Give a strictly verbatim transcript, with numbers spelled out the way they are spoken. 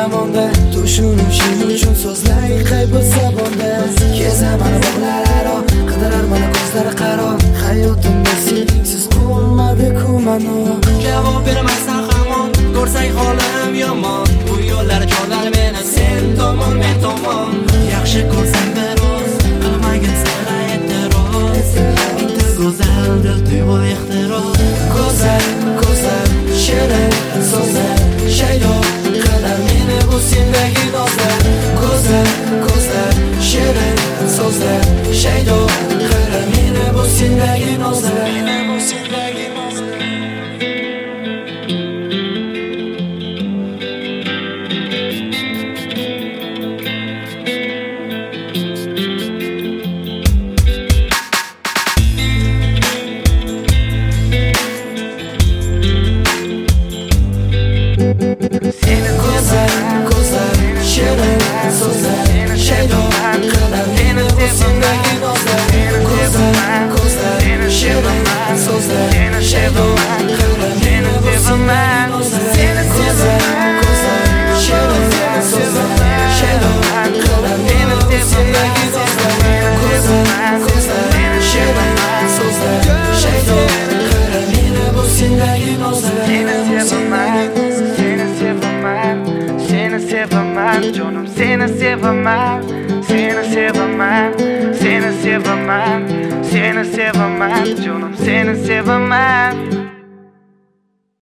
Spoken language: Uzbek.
zamonda tushunishim uchun so'zlay qaybol sabonda kezaman bog'lararo qidirar mana ko'zlari qaro hayotimda seningsiz qolmadi-ku mano javob bermasdan hamon ko'rsang holim yomon bu yo'llar chorlar meni sen tomon men tomon yaxshi ko'rsang biroz qilmagin sira e'tiroz bitta go'zal dil tuyg'u ehtiros go'zal go'zal shirin so'zlar shaydo qilar meni bu sendagi nozlar go'zal go'zal shirin so'zlar shaydo qilar meni bu sendagi nozlar meni bu sendagi nozlar Seni go'zal, go'zal, shirin so'zlar shaydo qilar meni bu sendagi nozlar go'zal, go'zal, shirin so'zlar shaydo qilar meni bu sendagi nozlar seni go'zal, go'zal, shirin so'zlar shaydo qilar meni bu sendagi nozlar go'zal, go'zal, shirin so'zlar shaydo qilar meni bu sendagi nozlar Seni sevaman, canım seni sevaman, seni sevaman, seni sevaman, seni sevaman, canım seni sevaman.